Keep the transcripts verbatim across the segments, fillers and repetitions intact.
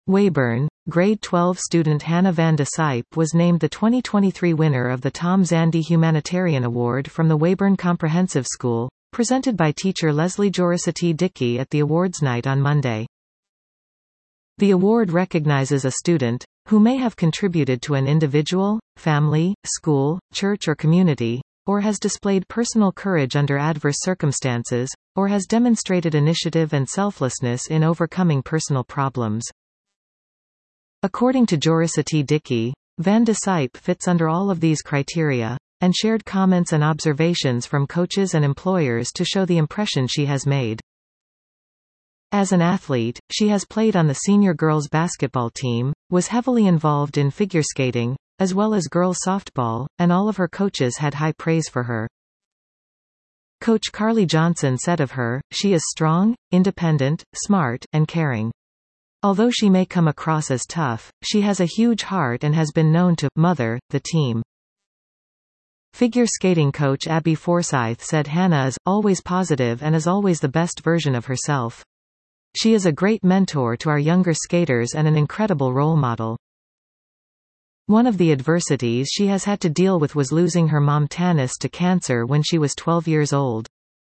Weyburn, grade twelve student Hannah Van de Sype was named the twenty twenty-three winner of the Tom Zandi Humanitarian Award from the Weyburn Comprehensive School, presented by teacher Leslie Joricity Dickey at the awards night on Monday. The award recognizes a student, who may have contributed to an individual, family, school, church or community, or has displayed personal courage under adverse circumstances, or has demonstrated initiative and selflessness in overcoming personal problems. According to Joricity Dickey, Van de Sype fits under all of these criteria, and shared comments and observations from coaches and employers to show the impression she has made. As an athlete, she has played on the senior girls basketball team, was heavily involved in figure skating, as well as girls softball, and all of her coaches had high praise for her. Coach Carly Johnson said of her, "She is strong, independent, smart, and caring. Although she may come across as tough, she has a huge heart and has been known to mother the team." Figure skating coach Abby Forsyth said Hannah is always positive and is always the best version of herself. She is a great mentor to our younger skaters and an incredible role model. One of the adversities she has had to deal with was losing her mom Tanis to cancer when she was twelve years old.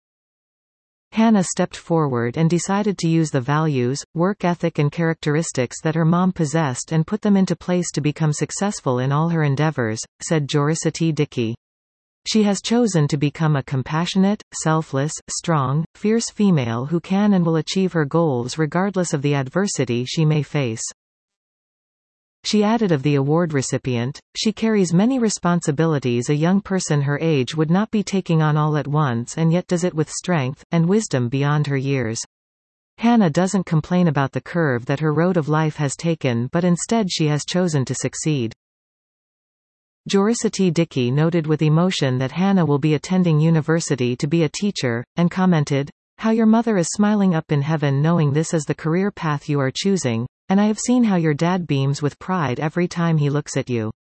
Hannah stepped forward and decided to use the values, work ethic and characteristics that her mom possessed and put them into place to become successful in all her endeavors, said Joricity Dickey. She has chosen to become a compassionate, selfless, strong, fierce female who can and will achieve her goals regardless of the adversity she may face. She added of the award recipient, "She carries many responsibilities a young person her age would not be taking on all at once and yet does it with strength, and wisdom beyond her years. Hannah doesn't complain about the curve that her road of life has taken but instead she has chosen to succeed." Joricity Dickey noted with emotion that Hannah will be attending university to be a teacher, and commented, "How your mother is smiling up in heaven knowing this is the career path you are choosing, and I have seen how your dad beams with pride every time he looks at you."